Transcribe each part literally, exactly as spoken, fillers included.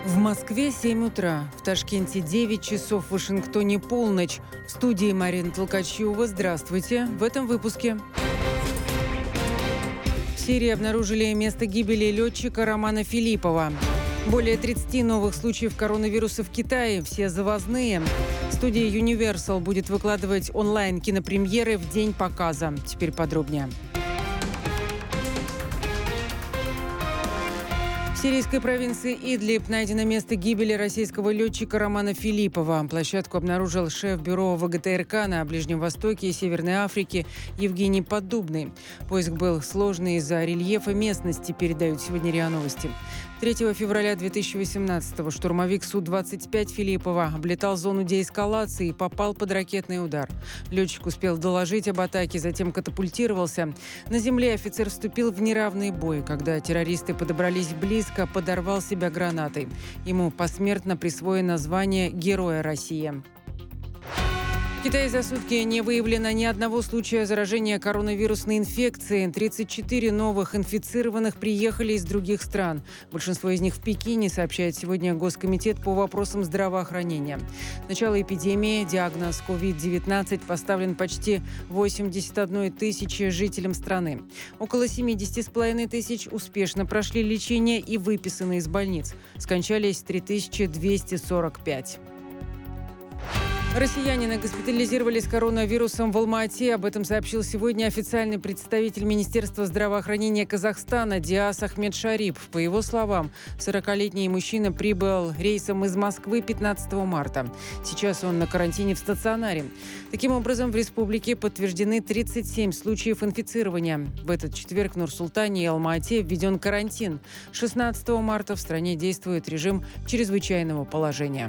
В Москве семь утра, в Ташкенте девять часов, в Вашингтоне полночь. В студии Марина Толкачева. Здравствуйте. В этом выпуске. В Сирии обнаружили место гибели летчика Романа Филиппова. Более тридцати новых случаев коронавируса в Китае, все завозные. Студия Universal будет выкладывать онлайн-кинопремьеры в день показа. Теперь подробнее. В сирийской провинции Идлиб найдено место гибели российского летчика Романа Филиппова. Площадку обнаружил шеф бюро ВГТРК на Ближнем Востоке и Северной Африке Евгений Поддубный. Поиск был сложный из-за рельефа местности, передают сегодня РИА Новости. третьего февраля две тысячи восемнадцатого штурмовик Су двадцать пять Филиппова облетал зону деэскалации и попал под ракетный удар. Летчик успел доложить об атаке, затем катапультировался. На земле офицер вступил в неравный бой. Когда террористы подобрались близко, подорвал себя гранатой. Ему посмертно присвоено звание Героя России. В Китае за сутки не выявлено ни одного случая заражения коронавирусной инфекцией. тридцать четыре новых инфицированных приехали из других стран. Большинство из них в Пекине, сообщает сегодня Госкомитет по вопросам здравоохранения. С начала эпидемии диагноз ковид девятнадцать поставлен почти восемьдесят одной тысячи жителям страны. Около семьдесят с половиной тысяч успешно прошли лечение и выписаны из больниц. Скончались три тысячи двести сорок пять. Россиянина госпитализировали с коронавирусом в Алма-Ате. Об этом сообщил сегодня официальный представитель Министерства здравоохранения Казахстана Диас Ахмедшарип. По его словам, сорокалетний мужчина прибыл рейсом из Москвы пятнадцатого марта. Сейчас он на карантине в стационаре. Таким образом, в республике подтверждены тридцать семь случаев инфицирования. В этот четверг в Нур-Султане и Алма-Ате введен карантин. шестнадцатого марта в стране действует режим чрезвычайного положения.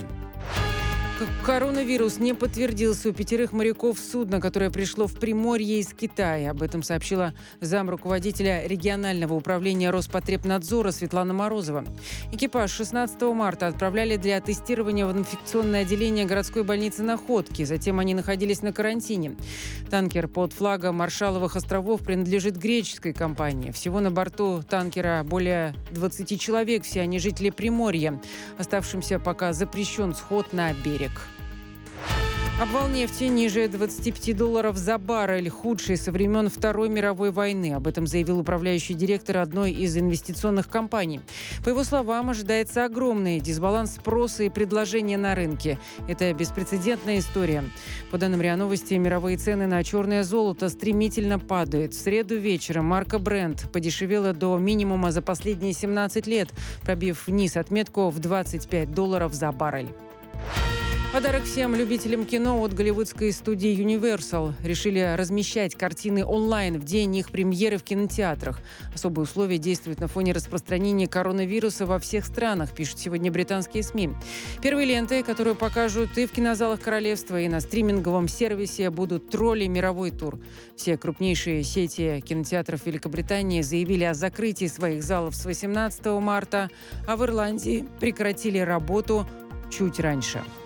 Коронавирус не подтвердился у пятерых моряков судна, которое пришло в Приморье из Китая. Об этом сообщила замруководителя регионального управления Роспотребнадзора Светлана Морозова. Экипаж шестнадцатого марта отправляли для тестирования в инфекционное отделение городской больницы Находки. Затем они находились на карантине. Танкер под флагом Маршалловых островов принадлежит греческой компании. Всего на борту танкера более двадцати человек, все они жители Приморья. Оставшимся пока запрещен сход на берег. Обвал нефти ниже двадцати пяти долларов за баррель, худший со времен Второй мировой войны. Об этом заявил управляющий директор одной из инвестиционных компаний. По его словам, ожидается огромный дисбаланс спроса и предложения на рынке. Это беспрецедентная история. По данным РИА Новости, мировые цены на черное золото стремительно падают. В среду вечером марка Brent подешевела до минимума за последние семнадцать лет, пробив вниз отметку в двадцать пять долларов за баррель. Подарок всем любителям кино от голливудской студии Universal. Решили размещать картины онлайн в день их премьеры в кинотеатрах. Особые условия действуют на фоне распространения коронавируса во всех странах, пишут сегодня британские СМИ. Первые ленты, которые покажут и в кинозалах королевства, и на стриминговом сервисе, будут «Тролли. Мировой тур». Все крупнейшие сети кинотеатров Великобритании заявили о закрытии своих залов с восемнадцатого марта, а в Ирландии прекратили работу чуть раньше.